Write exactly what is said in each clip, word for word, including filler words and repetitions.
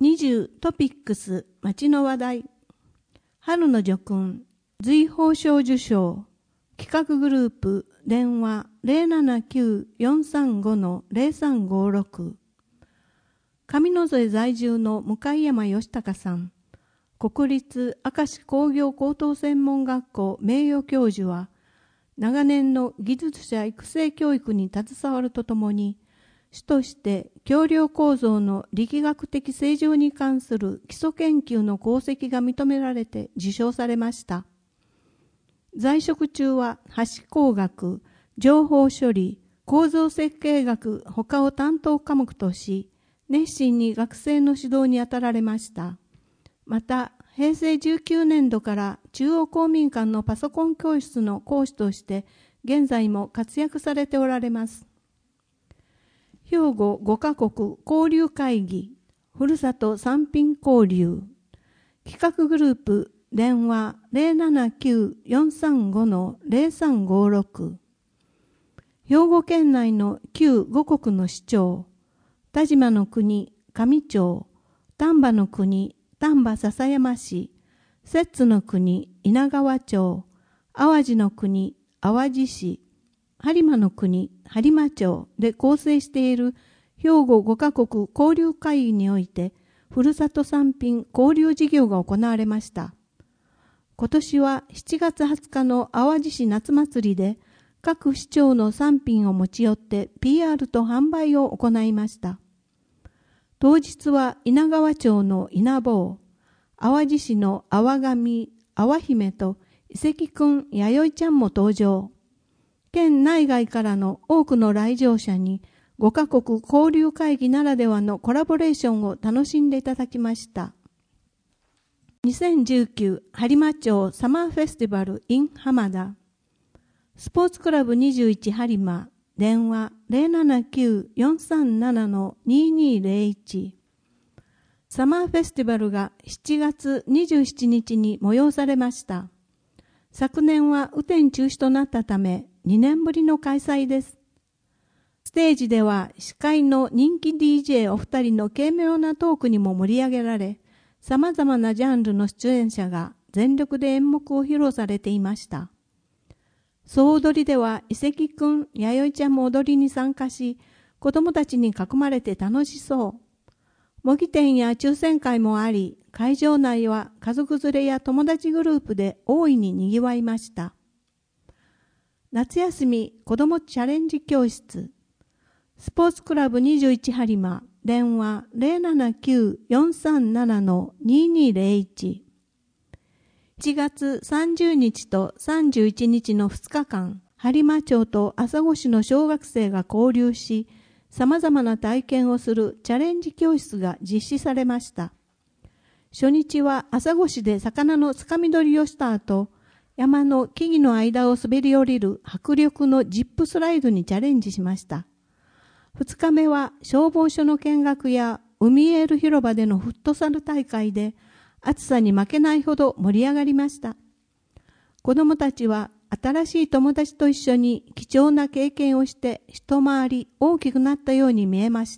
にじゅうトピックス街の話題。春の叙勲随宝賞受賞企画グループ電話 ゼロななきゅうよんさんごのゼロさんごろく 上野添在住の向山義孝さん、国立明石工業高等専門学校名誉教授は、長年の技術者育成教育に携わるとともに、主として橋梁構造の力学的正常に関する基礎研究の功績が認められて受賞されました。在職中は橋工学、情報処理、構造設計学他を担当科目とし、熱心に学生の指導に当たられました。また、へいせいじゅうきゅうねんどから中央公民館のパソコン教室の講師として、現在も活躍されておられます。兵庫ごカ国交流会議、ふるさと産品交流、企画グループ、電話 ゼロななきゅうよんさんごのゼロさんごろく、兵庫県内の旧五国の市町、田島の国上町、丹波の国丹波篠山市、摂津の国稲川町、淡路の国淡路市、播磨の国播磨町で構成している兵庫ごカ国交流会議において、ふるさと産品交流事業が行われました。今年はしちがつはつかの淡路市夏祭りで、各市町の産品を持ち寄って ピーアール と販売を行いました。当日は稲川町の稲坊、淡路市の淡神、淡姫と伊関くん、弥生ちゃんも登場。県内外からの多くの来場者にごカ国交流会議ならではのコラボレーションを楽しんでいただきました。にせんじゅうきゅう播磨町サマーフェスティバル in 浜田、スポーツクラブにじゅういち播磨、電話 ゼロななきゅうよんさんななのににゼロいち、サマーフェスティバルがしちがつにじゅうしちにちに催されました。昨年は雨天中止となったため、にねんぶりの開催です。ステージでは司会の人気 ディージェー お二人の軽妙なトークにも盛り上げられ、様々なジャンルの出演者が全力で演目を披露されていました。総踊りでは伊関くん、弥生ちゃんも踊りに参加し、子供たちに囲まれて楽しそう。模擬店や抽選会もあり、会場内は家族連れや友達グループで大いに賑わいました。夏休み子どもチャレンジ教室、スポーツクラブにじゅういち播磨、電話 ゼロななきゅうよんさんななのににゼロいち、いちがつさんじゅうにちとさんじゅういちにちのふつかかん、播磨町と朝来市の小学生が交流し、様々な体験をするチャレンジ教室が実施されました。初日は朝来市で魚のつかみ取りをした後、山の木々の間を滑り降りる迫力のジップスライドにチャレンジしました。二日目は消防署の見学や海エール広場でのフットサル大会で暑さに負けないほど盛り上がりました。子どもたちは新しい友達と一緒に貴重な経験をして一回り大きくなったように見えました。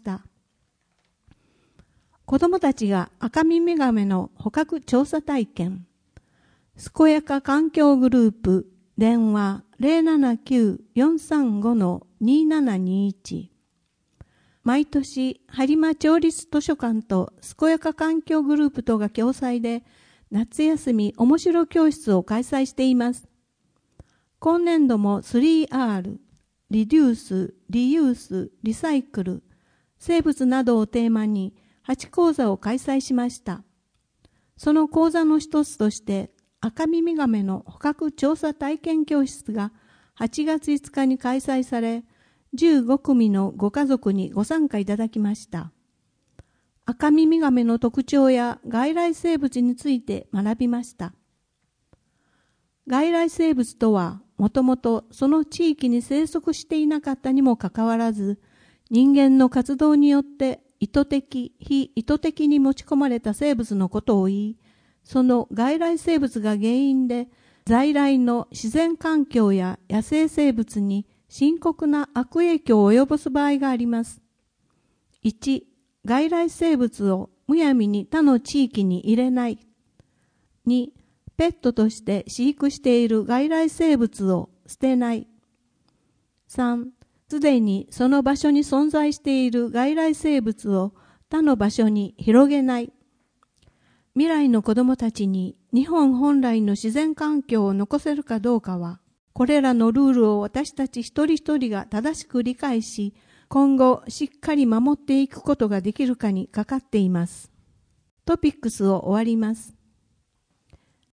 子どもたちがアカミミガメの捕獲調査体験、健やか環境グループ、電話 ゼロななきゅうよんさんごのにななにいち、毎年播磨町立図書館と健やか環境グループとが共催で夏休み面白教室を開催しています。今年度も スリーアール、リデュース、リユース、リサイクル、生物などをテーマにはち講座を開催しました。その講座の一つとしてアカミミガメの捕獲調査体験教室がはちがついつかに開催され、じゅうごくみのご家族にご参加いただきました。アカミミガメの特徴や外来生物について学びました。外来生物とは、もともとその地域に生息していなかったにもかかわらず、人間の活動によって意図的、非意図的に持ち込まれた生物のことを言い、その外来生物が原因で在来の自然環境や野生生物に深刻な悪影響を及ぼす場合があります。いち、外来生物をむやみに他の地域に入れない。に、ペットとして飼育している外来生物を捨てない。さん、すでにその場所に存在している外来生物を他の場所に広げない。未来の子供たちに日本本来の自然環境を残せるかどうかは、これらのルールを私たち一人一人が正しく理解し、今後しっかり守っていくことができるかにかかっています。トピックスを終わります。